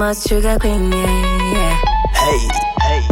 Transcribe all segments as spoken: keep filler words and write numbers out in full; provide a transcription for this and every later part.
my sugar queen, yeah, yeah. Hey, hey.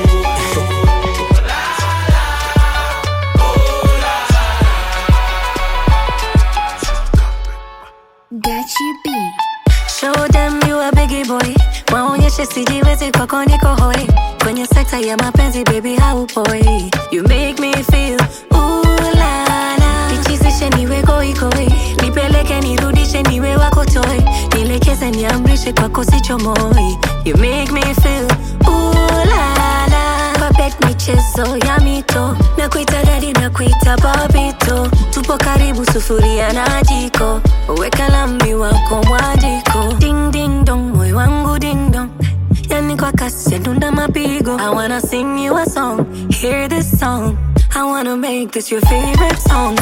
Gachi B. Show them you a biggie boy. Waonyeshe sijiwezi kwako niko hoi. Kwenye sekta ya mapenzi baby haupoi. You make me feel ooh la la. Nichizishe niwe koi koi. Nipeleke nirudishe niwe wako toy. Nilekeze niamrishe kwako sichomoi. You make me feel ooh la la. Babet michezo ya mito. Na kuita daddy na kuita papito. Tupo karibu sufuria na jiko. Weka lami wako mwandiko. Ding ding dong moyo wangu ding dong. Yani kwa kasi ya dunda mapigo. I wanna sing you a song. Hear this song. I wanna make this your favorite song.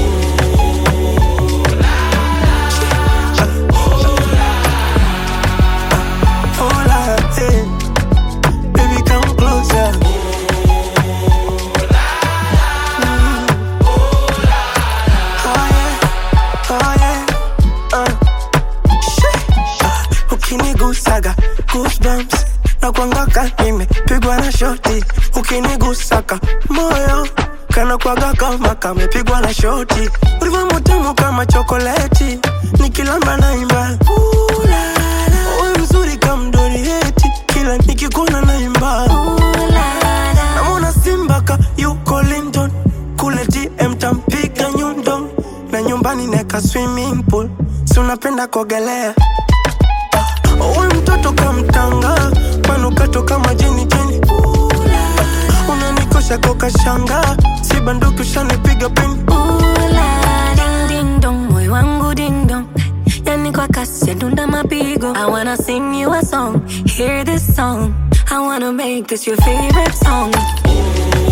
Hola, hey. Baby come closer. Ukinigusaga goosebumps na kuangaka nimepigwa na shoti. Ukinigusaka moyo kana kuaga kama kamepigwa na shoti. Ulivyo mutamu kama chokoleti nikilamba naimba ooh la la. Uwe mzuri kama Dorieti kila nikikuona naimba ooh la la. Namona Simba ka yuko London kule D M tampiga nyundo. Na nyumbani neka swimming pool si unapenda kuogelea. Uwe mtoto kamtanga manukato kama jeni jeni. Unanikosha koka shanga si banduki ushanipiga pini. Ding ding dong moyo wangu ding dong. Yani kwa kasi ya dunda mapigo. I wanna sing you a song. Hear this song. I wanna make this your favorite song.